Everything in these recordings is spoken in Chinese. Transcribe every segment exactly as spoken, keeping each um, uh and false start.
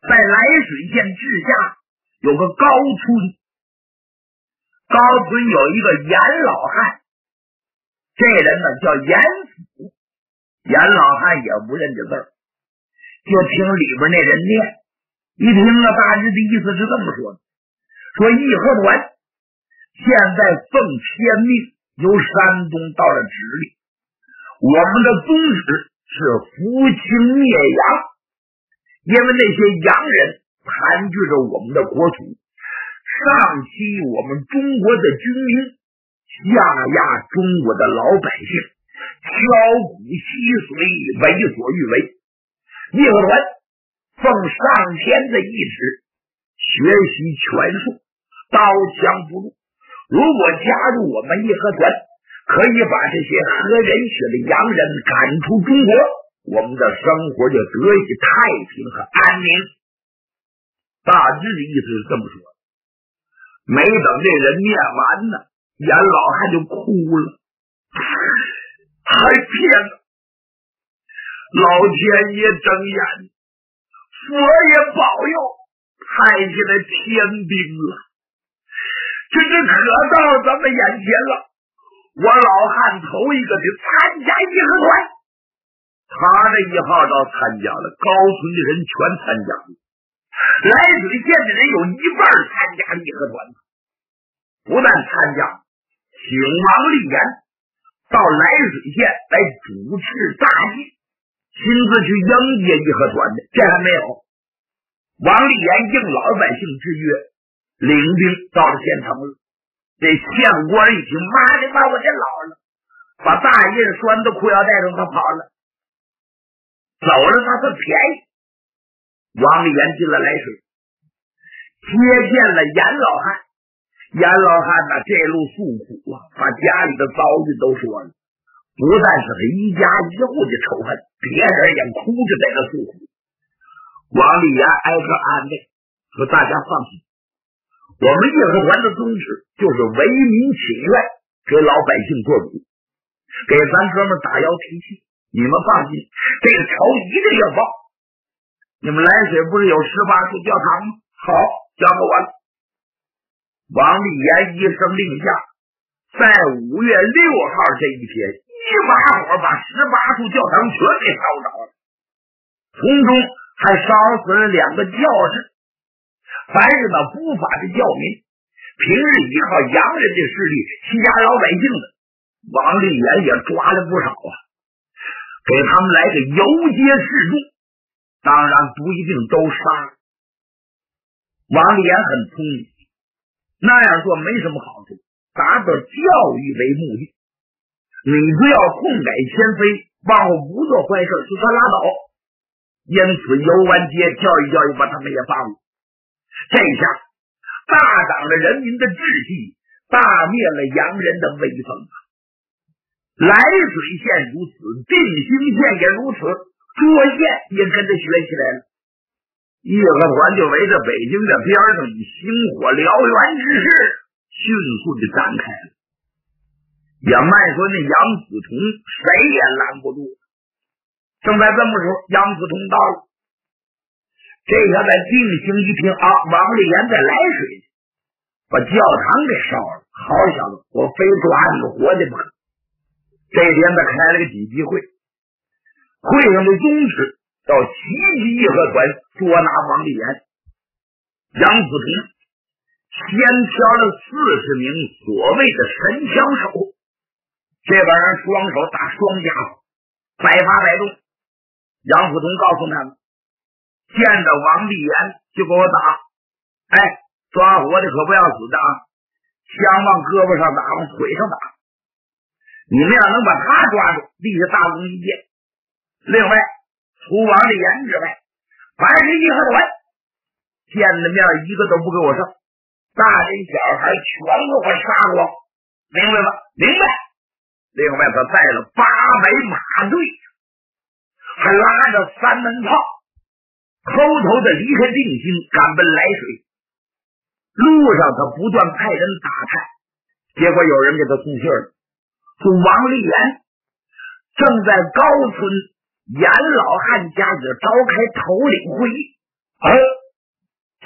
在涞水县治下有个高村，高村有一个严老汉，这人呢叫严府。严老汉也不认这字儿，就听里边那人念，一听啊，大致的意思是这么说的：说义和团现在奉天命由山东到了直隶，我们的宗旨是扶清灭洋，因为那些洋人盘踞着我们的国土，上欺我们中国的军民，下压中国的老百姓，敲骨吸髓，为所欲为。义和团奉上天的意志，学习拳术，刀枪不入。如果加入我们义和团，可以把这些喝人血的洋人赶出中国，我们的生活就得以太平和安宁。大致的意思是这么说。没等这人念完呢，严老汉就哭了。还骗了，老天爷睁眼，佛爷保佑，派下来天兵了。这这可到咱们眼前了。我老汉头一个得参加义和团，他这一号召参加了，高村的人全参加了，涞水县的人有一半参加义和团，不但参加，请王立言到涞水县来主持大祭，亲自去迎接义和团的。这还没有，王立言应老百姓之约，领兵到了县城了。这县官一听，妈的妈，我这老了，把大印拴到裤腰带上，他跑了，走了他算便宜。王立言进了涞水，接见了严老汉。严老汉呢，这路诉苦啊，把家里的遭遇都说了，不但是他一家一户的仇恨，别人也哭着在这诉苦。王立言挨个安慰，说大家放心，我们义和团的宗旨就是为民请愿，给老百姓做主，给咱哥们打腰提气。你们放心，这个仇一定要报。你们涞水不是有十八处教堂吗？好，交给我了。王立言一声令下，在五月六号这一天，一把火把十八处教堂全给烧着了，从中还烧死了两个教士。凡是那不法的教民，平日依靠洋人的势力欺压老百姓的，王立言也抓了不少啊，给他们来个游街示众，当然不一定都杀。王立言很聪明，那样做没什么好处，达到教育为目的。你不要痛改前非，往后不做坏事，就算拉倒。因此游完街教育教育，把他们也放了。这下大涨了人民的志气，大灭了洋人的威风。涞水县如此，定兴县也如此，涿县也跟着学起来了。义和团就围着北京的边上以星火燎原之势迅速的展开了。也卖说那杨子同谁也拦不住。正在这么时候，杨子同到了。这下在定兴一听啊，王立言在涞水，把教堂给烧了。好小子，我非抓你活的不可。这天他开了个紧急会，会上的宗旨要袭击义和团，捉拿王立言。杨子同先挑了四十名所谓的神枪手，这帮人双手打双家伙，百发百中。杨子同告诉他们，见着王立言就给我打，哎，抓活的可不要死的啊，枪往胳膊上打，往腿上打。你们要能把他抓住，立下大功一件。另外，除王立言之外，凡是义和团见了面一个都不给我剩，大人小孩全给我杀光，明白吗？明白。另外，他带了八百马队，还拉着三门炮，偷偷的离开定兴，赶奔涞水。路上他不断派人打探，结果有人给他送信了，说王立言正在高村严老汉家里召开头领会议。而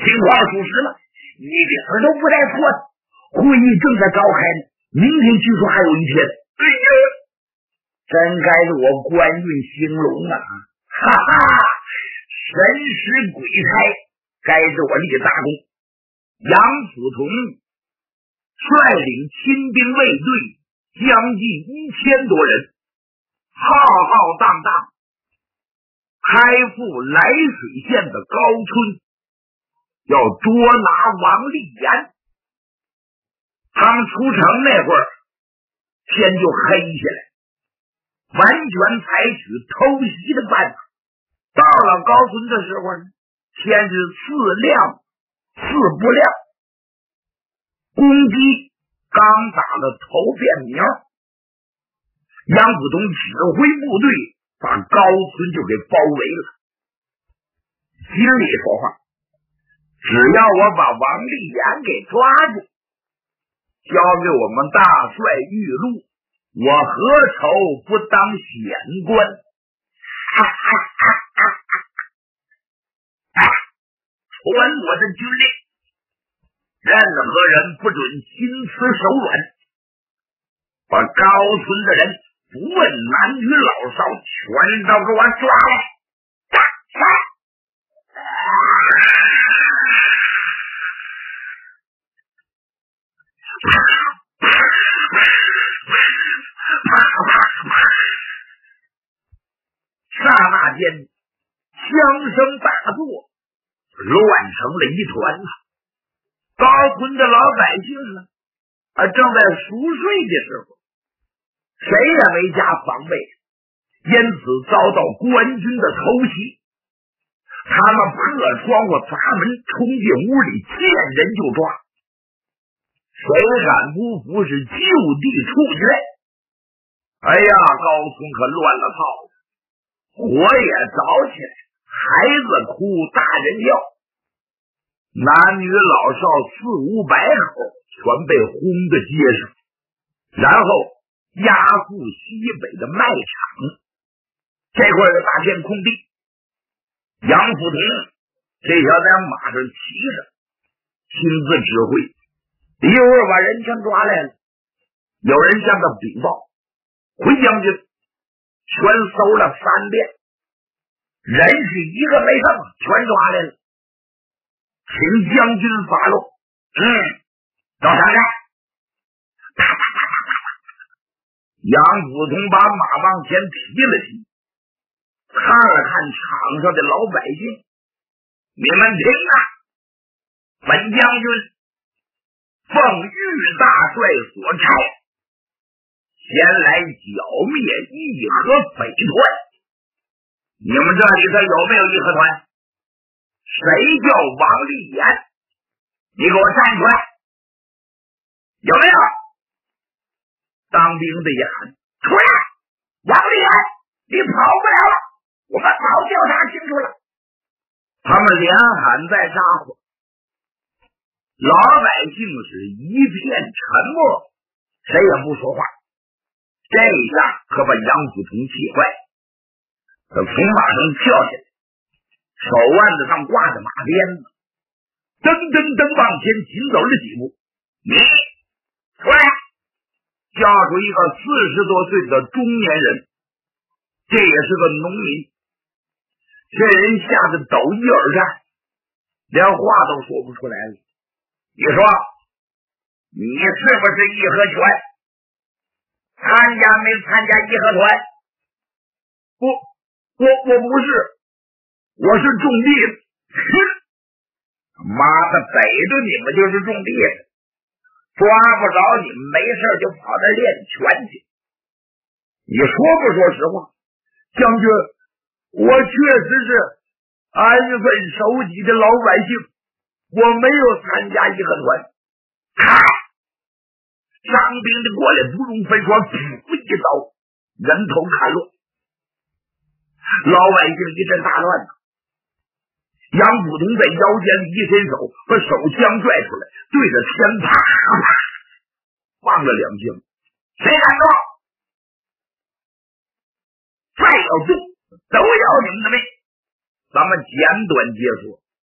情况属实了，一点都不带错的。会议正在召开呢，明天据说还有一天。哎呀，真该是我官运兴隆啊！哈哈，神使鬼差，该是我立大功。杨辅同率领亲兵卫队将近一千多人，浩浩荡荡开赴涞水县的高村，要捉拿王立言。他们出城那会儿，天就黑下来，完全采取偷袭的办法。到了高村的时候呢，天是似亮似不亮。公鸡刚打了头便苗，杨辅同指挥部队把高村就给包围了。心里说话，只要我把王立言给抓住，交给我们大帅玉禄，我何愁不当显官？啊啊啊啊啊！啊！传我的军令，任何人不准心慈手软，把高村的人不问男女老少，全都给我抓来！打杀！刹那间，枪声大作，乱成了一团了。高村的老百姓呢，啊，正在熟睡的时候，谁也没加防备，因此遭到官军的偷袭。他们破窗户砸门，冲进屋里，见人就抓。谁敢不服是就地处决。哎呀，高村可乱了套了，火也着起来，孩子哭，大人叫，男女老少四五百口全被轰到街上，然后押赴西北的麦场。这块的大片空地，杨辅同这小在马上骑着，亲自指挥，一会儿把人全抓来了。有人向他禀报，回将军全搜了三遍，人是一个没剩，全抓来了，请将军发落。嗯，到上来。杨辅同把马往前提了提，看了看场上的老百姓，你们听啊，本将军奉玉大帅所差，先来剿灭义和匪团。你们这里头有没有义和团？谁叫王立言？你给我站出来！有没有？当兵的一喊出来，王立言，你跑不了了，我们早调查清楚了。他们连喊带扎火，老百姓是一片沉默，谁也不说话。这下可把杨辅同气坏，他从马上跳下来，手腕子上挂着马鞭子，噔噔噔往前紧走了几步。你出来！叫出一个四十多岁的中年人，这也是个农民。这人吓得抖一耳颤，连话都说不出来了。你说，你是不是义和拳？参加没参加义和团？不，我我不是，我是种地的。妈的，逮着你们就是种地的，抓不着你们没事就跑那练拳去。你说不说实话？将军，我确实是安分守己的老百姓，我没有参加义和团。咔！张兵的过来不容分说，噗一刀，人头砍落。老百姓一阵大乱。杨辅同在腰间一伸手，把手枪拽出来，对着天啪啪放了两枪。谁敢动？再要动，都要你们的命！咱们简短结束。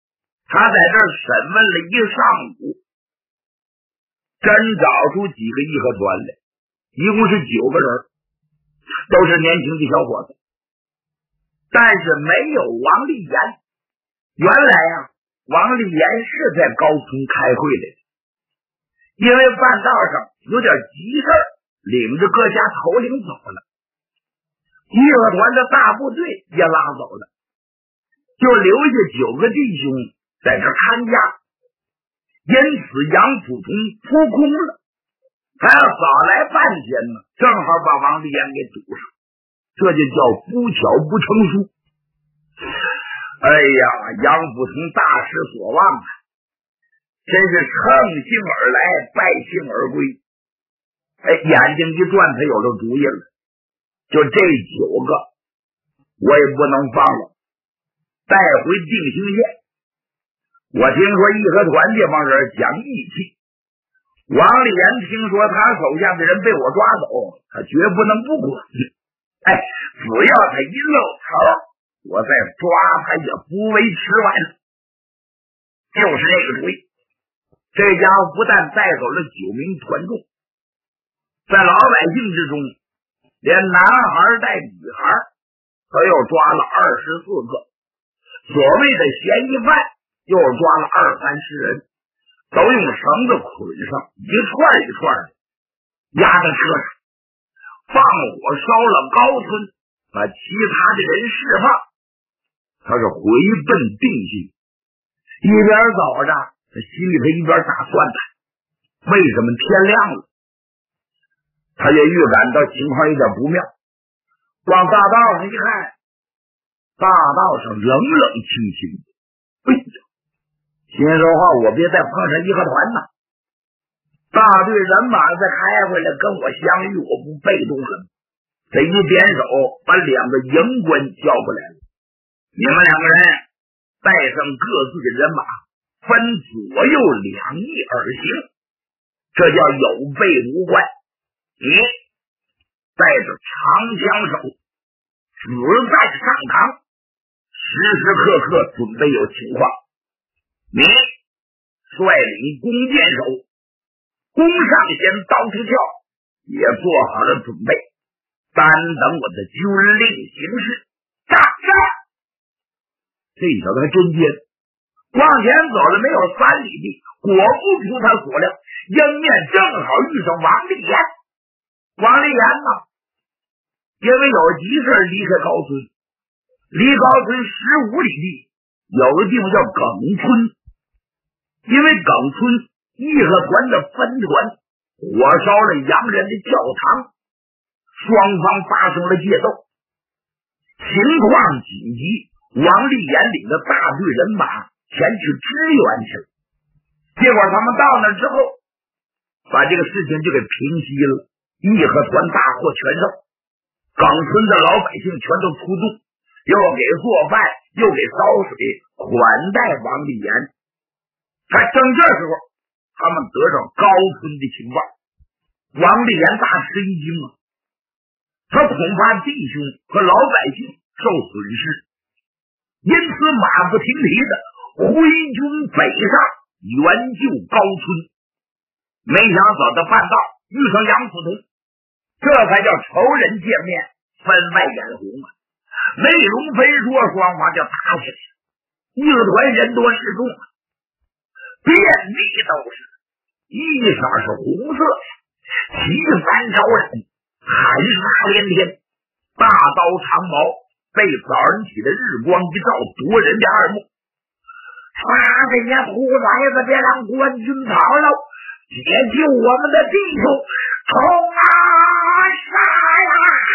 他在这儿审问了一上午，真找出几个义和团来，一共是九个人，都是年轻的小伙子，但是没有王立言。原来呀、啊，王立言是在高村开会来的，因为半道上有点急事儿，领着各家头领走了，义和团的大部队也拉走了，就留下九个弟兄在这看家。因此杨辅从扑空了，还要早来半天呢，正好把王立言给堵上，这就叫不巧不成书。哎呀，杨辅从大失所望啊，真是乘兴而来，败兴而归。哎，眼睛一转，他有了主意了，就这九个我也不能放了，带回定兴县。我听说义和团这帮人讲义气，王立言听说他手下的人被我抓走，他绝不能不管。哎，只要他一露头，我再抓他也不为迟晚。就是这个主意。这家伙不但带走了九名团众，在老百姓之中，连男孩带女孩，他又抓了二十四个，所谓的嫌疑犯又抓了二三十人，都用绳子捆上，一串一串的压在车上，放火烧了高村，把其他的人释放。他是回奔定兴，一边走着，他心里头一边打算盘，为什么天亮了？他也预感到情况有点不妙，往大道上一看，大道上冷冷清清。哎呀，心说话，我别再碰上义和团了。大队人马再开回来跟我相遇，我不被动了？这一点手，把两个营官叫过来了。你们两个人带上各自的人马，分左右两翼而行，这叫有备无患。你带着长枪手，子弹上膛，时时刻刻准备有情况。你率领弓箭手，弓上弦，刀出鞘，也做好了准备，单等我的军令行事。上上！这小子还真尖，往前走了没有三里地，果不出他所料，迎面正好遇上王立言。王立言呢，因为有急事离开高村，离高村十五里地有个地方叫耿村，因为耿村义和团的分团火烧了洋人的教堂，双方发生了械斗，情况紧急，王立言领着大队人马前去支援去了。结果他们到那之后，把这个事情就给平息了，义和团大获全胜，耿村的老百姓全都出动，又给做饭，又给烧水，款待王立言。还正这时候，他们得上高村的情报，王立言大吃一惊啊！他恐怕弟兄和老百姓受损失，因此马不停蹄的挥军北上，援救高村。没想到在半道遇上杨辅同，这才叫仇人见面，分外眼红啊！内容非说，双方就打起来了。义和团人多势众啊，遍地都是，衣裳是红色的，旗帆招展，喊杀连天，大刀长矛被早上起的日光一照，夺人的二目。杀这些兔崽子，别让官军跑了，解救我们的弟兄！冲啊！杀呀！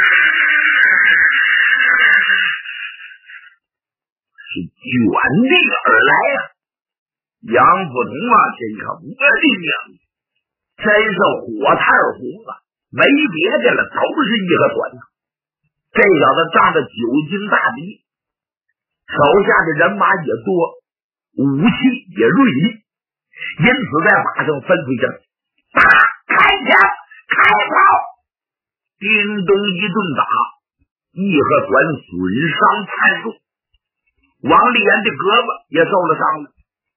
是卷地而来啊！杨辅同啊，这可我的娘，真是火炭红啊！没别的了，都是义和团呐。这小子仗着久经大敌，手下的人马也多，武器也锐利，因此在马上吩咐一声：打！开枪！开炮！叮咚一顿打，义和团损伤惨重，王立言的胳膊也受了伤了，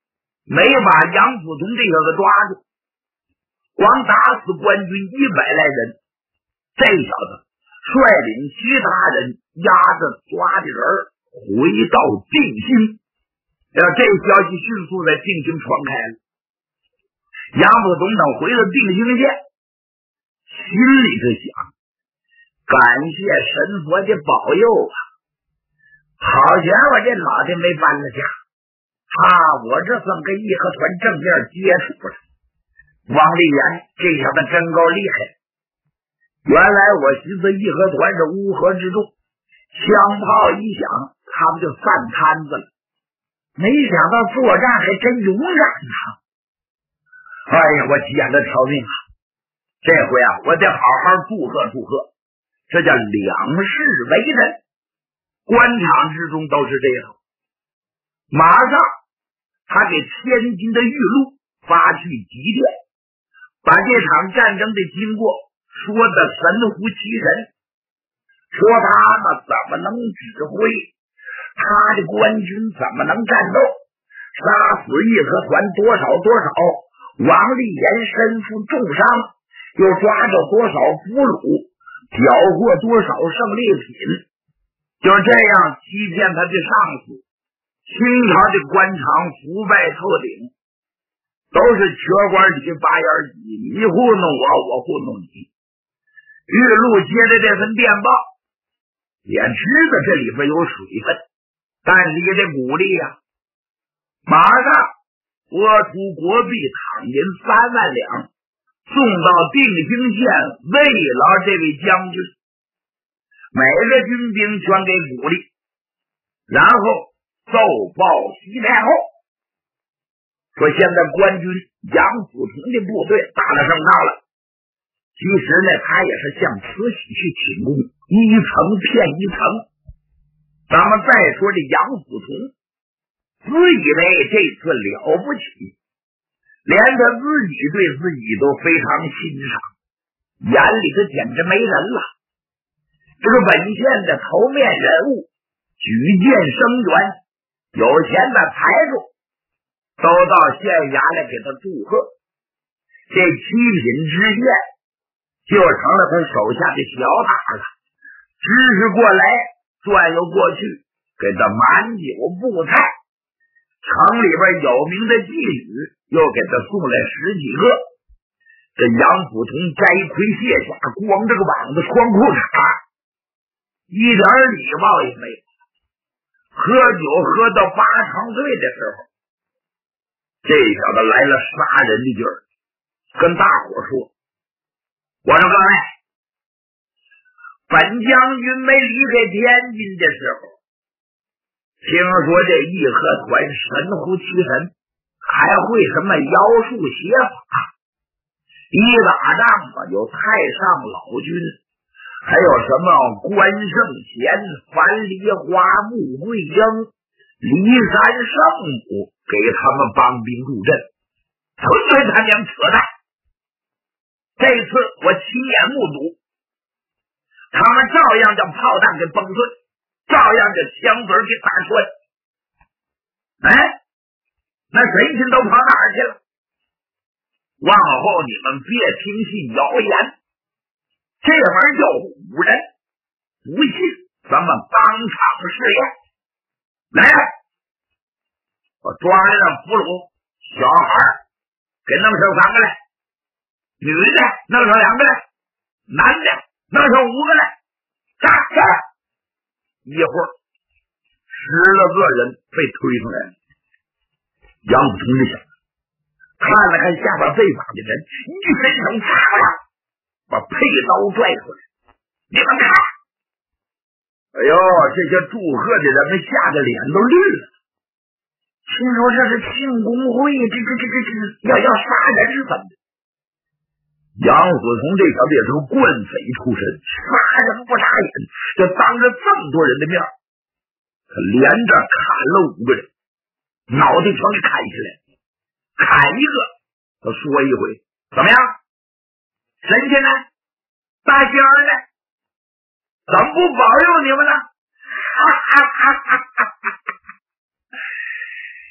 没把杨福同这小子抓住，光打死官军一百来人，这小子率领其他人押着抓的人回到定兴。这消息迅速在定兴传开了。杨福同等回到定兴县，心里头想，感谢神佛的保佑啊，好家伙，这老的没搬了家啊，我这算跟义和团正面接触了。王立言这小子真够厉害，原来我寻思义和团是乌合之众，枪炮一响他们就散摊子了，没想到作战还真勇敢呐！哎呀，我急眼了条命啊！这回啊，我得好好祝贺祝贺，这叫两世为人，官场之中都是这样。马上他给天津的玉露发去急电，把这场战争的经过说得神乎其神，说他们怎么能指挥，他的官军怎么能战斗，杀死义和团多少多少，王立言身负重伤，又抓着多少俘虏，缴获多少胜利品，就是这样欺骗他的上司。清朝的官场腐败透顶，都是瘸官里拔眼鸡，你糊弄我，我糊弄你。玉露接着这份电报，也知道这里边有水分，但是也得鼓励呀、啊。马上拨出国币躺银三万两，送到定兴县慰劳这位将军，每个军兵全给鼓励，然后奏报西太后，说现在官军杨辅同的部队打了胜仗了。其实呢，他也是向慈禧去请功，一层骗一层。咱们再说这杨辅同，自以为这次了不起，连他自己对自己都非常欣赏，眼里头简直没人了。这个本县的头面人物，举荐声援，有钱的财主都到县衙来给他祝贺，这七品知县就成了他手下的小打了，知识过来转悠过去，给他满酒布菜，城里边有名的妓女又给他送来十几个。这杨辅同摘盔卸甲，光这个膀子穿裤衩，一点礼貌也没有。喝酒喝到八成醉的时候，这小子来了杀人的劲儿，跟大伙说，我说各位，本将军没离开天津的时候，听说这义和团神乎其神，还会什么妖术邪法，一打仗嘛，有太上老君，还有什么关圣贤、樊梨花、穆桂英、骊山圣母，给他们帮兵助阵，纯粹他娘扯淡。这次我亲眼目睹，他们照样将炮弹给崩碎，照样将枪嘴给打穿。哎，那神仙都跑哪儿去了？往后你们别听信谣言，这玩意儿叫唬人，不信咱们当场试验。来呀，我抓来的俘虏小孩给弄上三个来，女的弄上两个来，男的弄上五个来，杀杀！一会儿十来个人被推上来了。杨子同志想，看了看下边被绑的人，一伸手插了，把佩刀拽出来，你们看，哎呦，这些祝贺的人们吓得脸都绿了。听说这是庆功会，这这这这这要要杀人是怎么的？杨子从这小子也是个棍匪出身，杀人不眨眼，就当着这么多人的面，他连着砍了五个人，脑袋全给砍下来，砍一个他说一回，怎么样？神仙呢？大仙儿呢？怎么不保佑你们呢？哈哈哈哈哈哈！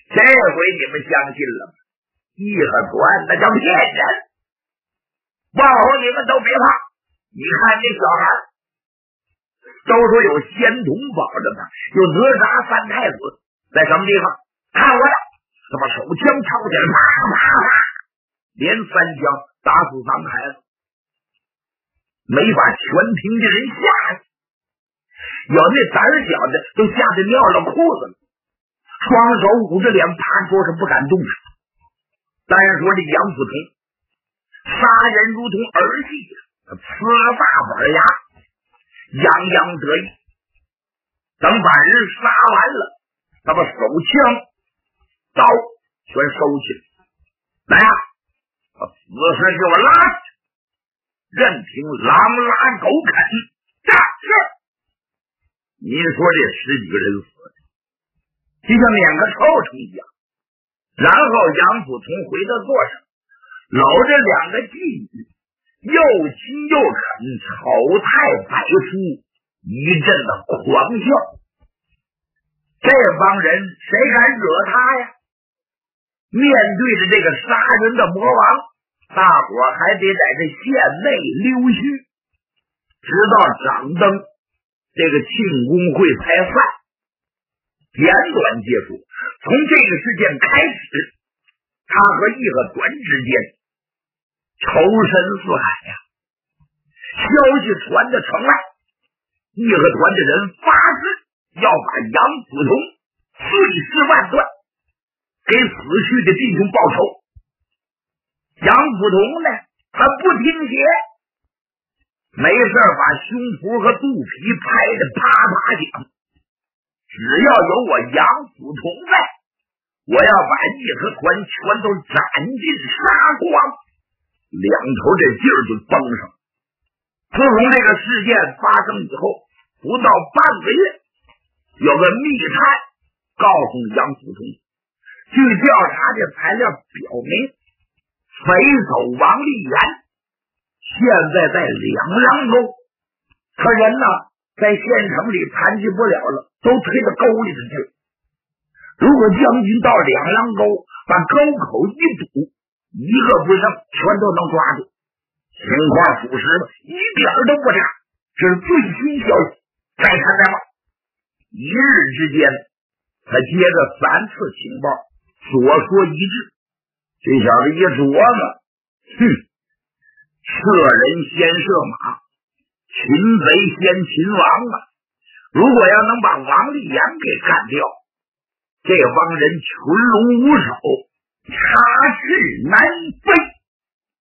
这回你们相信了吗？义和团那叫骗人，往后你们都别怕。你看这小孩都说有仙童保着他，有哪吒三太子在什么地方？看我的，他把手枪抄起来，啪啪啪，连三枪打死三个孩子，没把全庭的人吓死。有那胆小的都吓得尿了裤子了，双手捂着脸趴桌上不敢动手。单说这杨子平杀人如同儿戏，呲大板牙，洋洋得意。等把人杀完了，他把手枪刀全收起来，来啊，把死尸给我拉去，任凭狼拉狗啃。这是您说这十几个人死的就像两个臭虫一样。然后杨子从回到座上，搂着两个妓女，又亲又啃，丑态百出，一阵的狂笑。这帮人谁敢惹他呀？面对着这个杀人的魔王，大伙还得在这县内溜须，直到掌灯，这个庆功会才散。简短结束。从这个事件开始，他和义和团之间仇深似海呀、啊。消息传到城外，义和团的人发誓要把杨子同碎尸万段，给死去的弟兄报仇。杨子同呢，他不听邪，没事把胸脯和肚皮拍得啪啪响。只要有我杨子同在，我要把义和团全都斩尽杀光，两头这劲儿就绷上。自从这个事件发生以后，不到半个月，有个密探告诉杨子同，据调查的材料表明，匪首王立言现在在两狼沟，可人呢在县城里盘踞不了了，都推到沟里头去了。如果将军到两狼沟，把沟口一堵，一个不剩，全都能抓住。情况属实吗？一点都不差，这是最新消息，再看再报。一日之间，他接着三次情报，所说一致。这小子一琢磨，哼，射人先射马，擒贼先擒王啊！如果要能把王立言给干掉，这帮人群龙无首，插翅难移。